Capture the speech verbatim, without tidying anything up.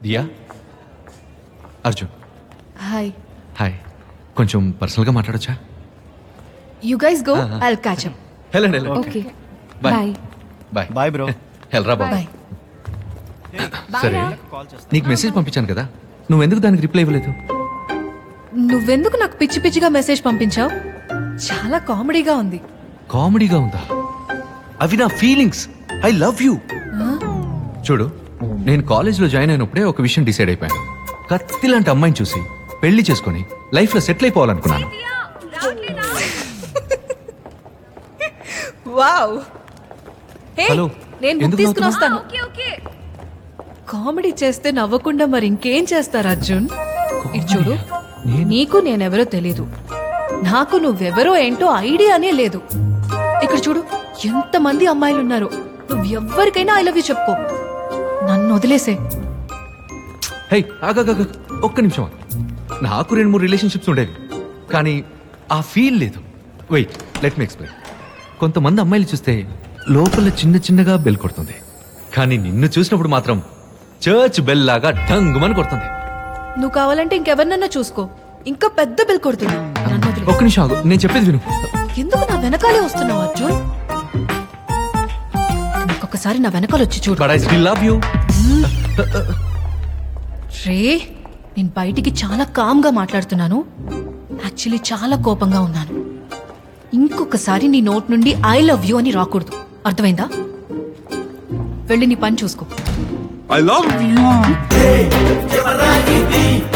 దియా, Arjun. Hi. Hi. కొంచెం పర్సనల్గా మాట్లాడొచ్చా? You guys go, I'll catch up. వెళ్ళండి. Okay, bye. Bye. Bye bye bro. హెల్రా బాబు. బాయ్. సరే, నీకు మెసేజ్ పంపించాను కదా, నువ్వెందుకు దానికి రిప్లై ఇవ్వలేదు? నువ్వెందుకు నాకు పిచ్చి పిచ్చిగా మెసేజ్ పంపించావు? చాలా కామెడీగా ఉంది. కామెడీగా ఉందా? అవి నా ఫీలింగ్స్. I love you. చూడు, నేను కాలేజ్లో జాయిన్ అయినప్పుడే ఒక విషయం డిసైడ్ అయిపోయాను. కత్తి లాంటి అమ్మాయిని చూసి పెళ్లి చేసుకుని లైఫ్లో సెటిల్ అయిపోవాలనుకున్నాను. వావ్. హే, హలో, నేను బుక్ ఎందుకు తీసుకుని నవ్వుతున్నావ్? వస్తాను. కామెడీ చేస్తే నవ్వకుండా మరి ఇంకేం చేస్తారు అర్జున్? ఇటు చూడు, నేను- నీకు నేనెవరో తెలీదు, నాకు నువ్వెవరో ఏంటో ఐడియానే లేదు. ఇక్కడ చూడు, ఎంతమంది అమ్మాయిలు ఉన్నారు. నువ్వు ఎవ్వరికైనా ఐ లవ్ యూ చెప్పుకో, నన్ను వదిలేసే. హే, ఆగాగా, ఒక్క నిమిషం ఆగు. నాకు రెండు మూడు రిలేషన్షిప్స్ ఉండేవి, కానీ ఆ ఫీల్ లేదు. Wait, let me explain. కొంతమంది అమ్మాయిలు చూస్తే లోపల చిన్న చిన్నగా బెల్ కొడుతుంది, కానీ నిన్ను చూసినప్పుడు మాత్రం చర్చ్ బెల్ లాగా ఢంగుమని కొడుతుంది. నువ్వు కావాలంటే ఇంకెవరినన్నా చూసుకో, ఇంకా పెద్ద బిల్ కొడుతుంది. నన్ను వదిలే. ఒక్క నిమిషం ఆగు, నేను చెప్పేది విను. ఎందుకు నా వెనకాలే వస్తున్నావు అర్జున్? ఇంకొకసారి నా వెనకాల వచ్చి చూడు. But I still love you. రే, నేను బయటికి చాలా కామ్గా మాట్లాడుతున్నాను, యాక్చువల్లీ చాలా కోపంగా ఉన్నాను. ఇంకొకసారి నీ నోట్ నుండి ఐ లవ్ యూ అని రాకూడదు, అర్థమైందా? వెళ్ళి నీ పని చూసుకో. I love you.